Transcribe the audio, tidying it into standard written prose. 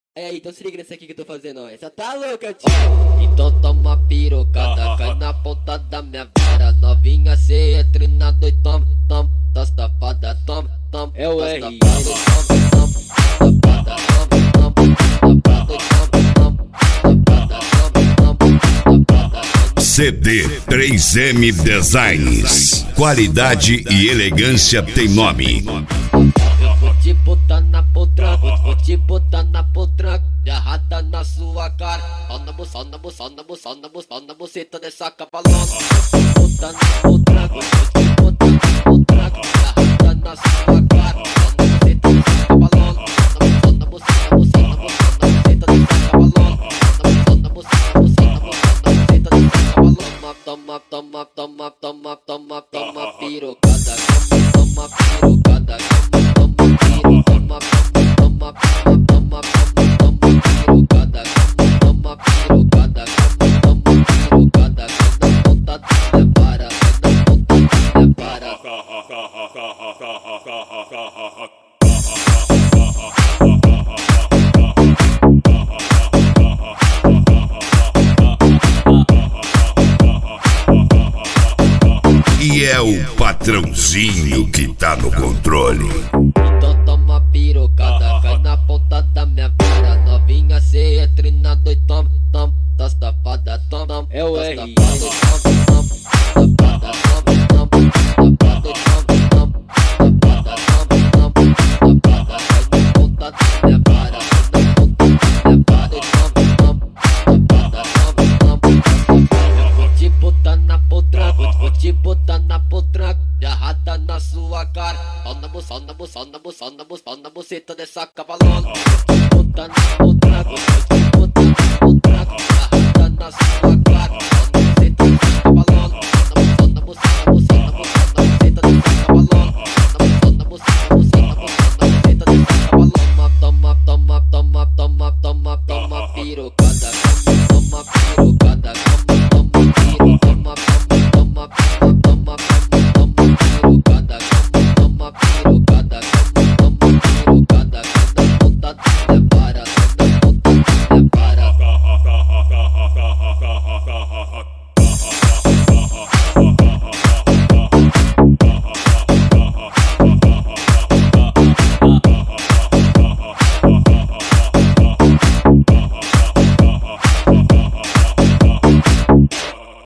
É, então se liga nessa aqui que eu tô fazendo, ó. Essa tá louca, tio. Então toma pirocada, cai na ponta da minha vara. Novinha, cê é treinado e toma, toma, tá safada, toma, toma. É o R. CD 3M Designs. Qualidade e elegância tem nome. Eu vou te botar na potranca, vou te botar na potranca, agarrada na sua cara. Só na buceta dessa cavalona. Vou te botar na potranca, vou te botar na potranca, agarrada na sua cara. Só na buceta dessa cavalona. Só na buceta dessa cavalona. Só na buceta dessa cavalona. Toma, toma, toma, toma, toma, toma pirocada, toma pirocada, toma pirocada, toma pirocada, toma pirocada, na ponta da minha vara, na ponta da minha vara. E é o patrãozinho que tá no controle. Então toma pirocada, cai na ponta da minha vara. Novinha, cê é treinado e toma, toma, tá safada, toma. É o R. Vou te botar na potranca, agarrada na sua cara. Só na buceta dessa cavalona. Vou te botar na